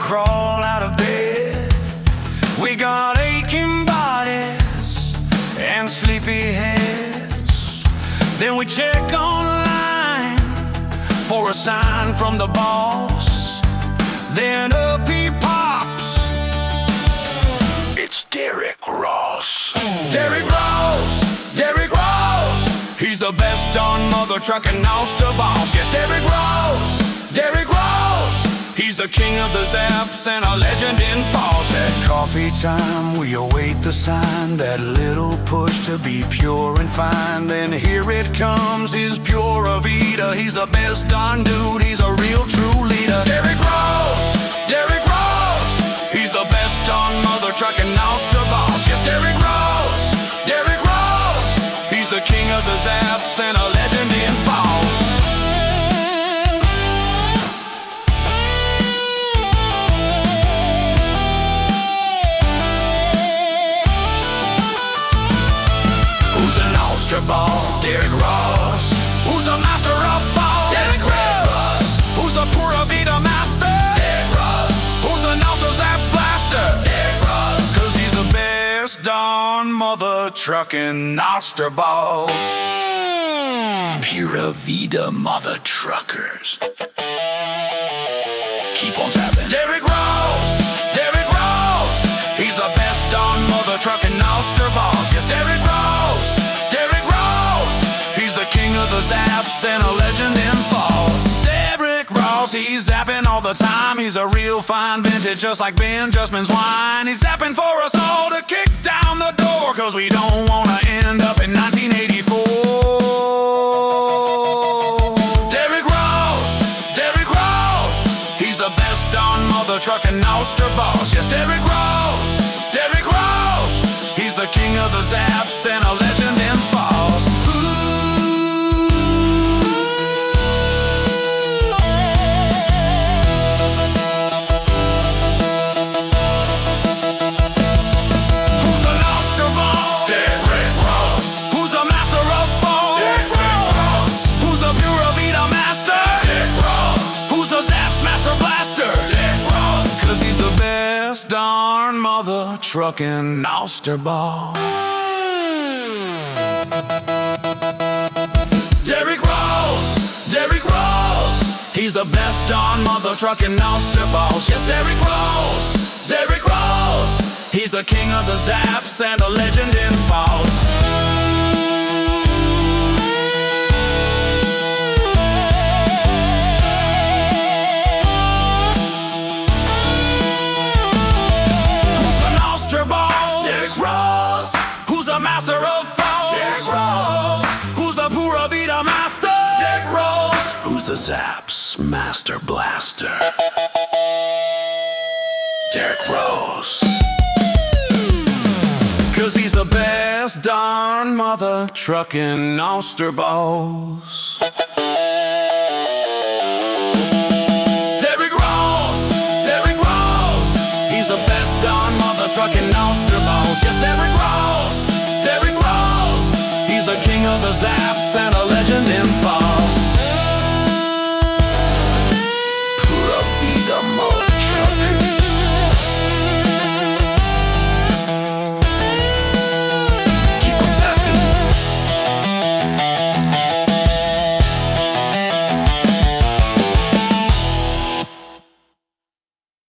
crawl out of bed. We got aching bodies and sleepy heads. Then we check online for a sign from the boss. Then up he pops. It's Derrick Ross. Derrick Ross, Derrick Ross. He's the best on Mother Truckin' Ulster boss. Yes, Derrick Ross, Derrick Ross. He's the king of the zaps and a legend in falls. At coffee time we await the sign, that little push to be pure and fine. Then here it comes, his Pura Vida. He's the best darn dude, he's a real true leader. Derrick Ross, Derrick Ross. He's the best on Mother Truckin' Ulster boss. Yes, Derrick Ross, Derrick Ross. He's the king of the zaps and a legend in falls. Ball, Derrick Ross. Who's the master of falls? Derrick Ross. Who's the Pura Vida master? Derrick Ross. Who's the Ulster zaps blaster? Derrick Ross. 'Cause he's the best darn Mother Truckin' Ulster balls. Pura Vida mother truckers. Keep on zapping. Derrick Ross, Derrick Ross. He's the best darn Mother Truckin' Ulster boss. Yes, Derrick Ross, king of the zaps and a legend in falls. Derrick Ross, he's zapping all the time. He's a real fine vintage, just like Ben Justman's wine. He's zapping for us all to kick down the door, 'cause we don't wanna end up in 1984. Derrick Ross, Derrick Ross. He's the best on Mother Truckin' Ulster boss. Yes, Derrick Ross, Derrick Ross. He's the king of the zaps and a legend in falls. Darn Mother Truckin' Ulster ball. Derrick Ross, Derrick Ross. He's the best on Mother Truckin' Ulster balls. Yes, Derrick Ross, Derrick Ross. He's the king of the zaps and a legend in falls. Master of falls, Derrick Ross. Who's the Pura Vida master? Derrick Ross. Who's the zaps master blaster? Derrick Ross. 'Cause he's the best darn Mother Truckin' Ulster boss. Derrick Ross, Derrick Ross. He's the best darn Mother Truckin' Ulster boss. Yes, Derrick Ross, Derrick Ross. He's the king of the zaps and a legend in falls.